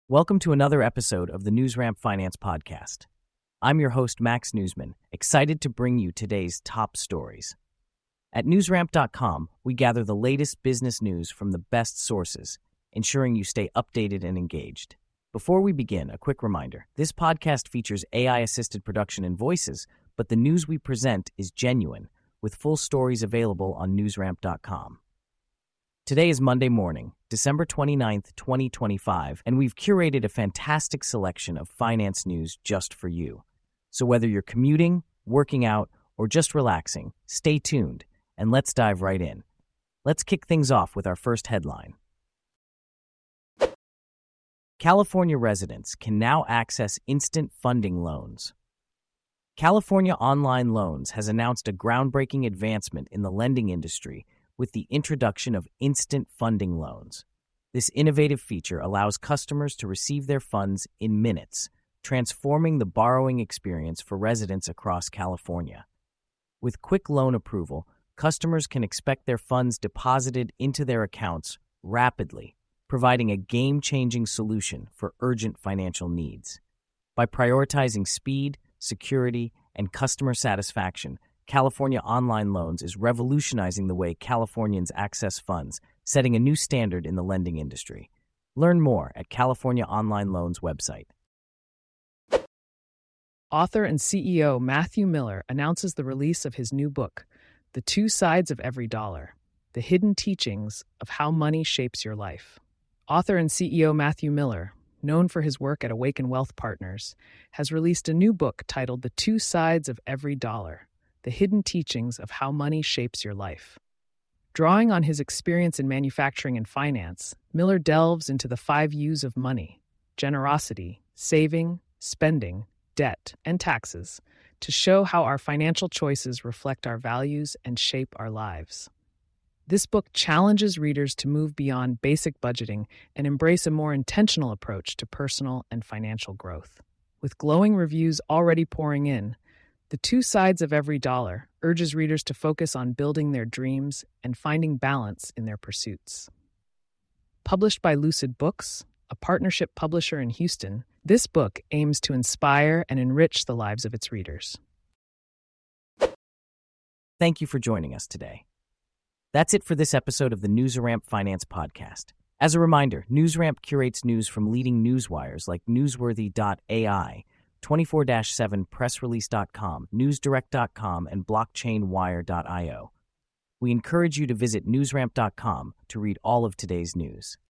Welcome to another episode of the NewsRamp Finance Podcast. I'm your host, Max Newsman, excited to bring you today's top stories. At newsramp.com, we gather the latest business news from the best sources, ensuring you stay updated and engaged. Before we begin, a quick reminder. This podcast features AI-assisted production and voices, but the news we present is genuine, with full stories available on newsramp.com. Today is Monday morning, December 29th, 2025, and we've curated a fantastic selection of finance news just for you. So whether you're commuting, working out, or just relaxing, stay tuned, and let's dive right in. Let's kick things off with our first headline. California residents can now access instant funding loans. California Online Loans has announced a groundbreaking advancement in the lending industry with the introduction of instant funding loans. This innovative feature allows customers to receive their funds in minutes, transforming the borrowing experience for residents across California. With quick loan approval, customers can expect their funds deposited into their accounts rapidly, providing a game-changing solution for urgent financial needs. By prioritizing speed, security, and customer satisfaction, California Online Loans is revolutionizing the way Californians access funds, setting a new standard in the lending industry. Learn more at California Online Loans website. Author and CEO Matthew Miller announces the release of his new book, The Two Sides of Every Dollar: The Hidden Teachings of How Money Shapes Your Life. Author and CEO Matthew Miller, known for his work at Awaken Wealth Partners, has released a new book titled The Two Sides of Every Dollar: The Hidden Teachings of How Money Shapes Your Life. Drawing on his experience in manufacturing and finance, Miller delves into the 5 U's of money: generosity, saving, spending, debt, and taxes, to show how our financial choices reflect our values and shape our lives. This book challenges readers to move beyond basic budgeting and embrace a more intentional approach to personal and financial growth. With glowing reviews already pouring in, The Two Sides of Every Dollar urges readers to focus on building their dreams and finding balance in their pursuits. Published by Lucid Books, a partnership publisher in Houston, this book aims to inspire and enrich the lives of its readers. Thank you for joining us today. That's it for this episode of the NewsRamp Finance Podcast. As a reminder, NewsRamp curates news from leading newswires like Newsworthy.ai, 24/7 pressrelease.com, newsdirect.com, and blockchainwire.io. We encourage you to visit newsramp.com to read all of today's news.